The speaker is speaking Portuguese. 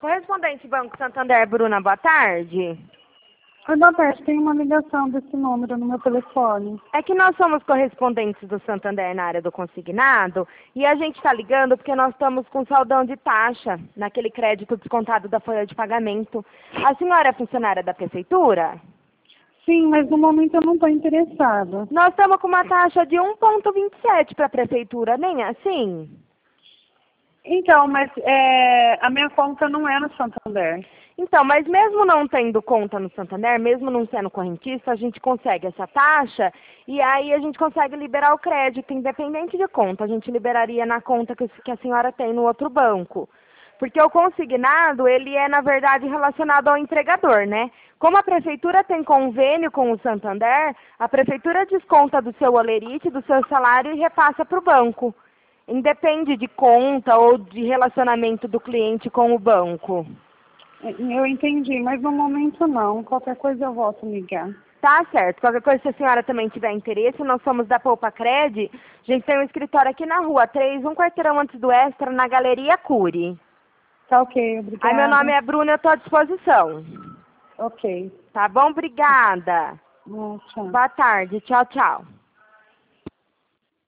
Correspondente Banco Santander, Bruna, boa tarde. Oi, boa tarde. Tem uma ligação desse número no meu telefone. É que nós somos correspondentes do Santander na área do consignado e a gente está ligando porque nós estamos com saldão de taxa naquele crédito descontado da folha de pagamento. A senhora é funcionária da prefeitura? Sim, mas no momento eu não estou interessada. Nós estamos com uma taxa de 1,27 para a prefeitura, nem assim? Então, mas a minha conta não é no Santander. Então, mas mesmo não tendo conta no Santander, mesmo não sendo correntista, a gente consegue essa taxa e aí a gente consegue liberar o crédito, independente de conta. A gente liberaria na conta que a senhora tem no outro banco. Porque o consignado, ele é, na verdade, relacionado ao entregador, né? Como a prefeitura tem convênio com o Santander, a prefeitura desconta do seu holerite, do seu salário e repassa para o banco. Independe de conta ou de relacionamento do cliente com o banco. Eu entendi, mas no momento não. Qualquer coisa eu volto a ligar. Tá certo. Qualquer coisa, se a senhora também tiver interesse, nós somos da Poupa Cred. A gente tem um escritório aqui na rua 3, um quarteirão antes do Extra, na Galeria Cury. Tá ok, obrigada. Aí meu nome é Bruna, eu estou à disposição. Ok. Tá bom? Obrigada. Tchau. Boa tarde. Tchau, tchau.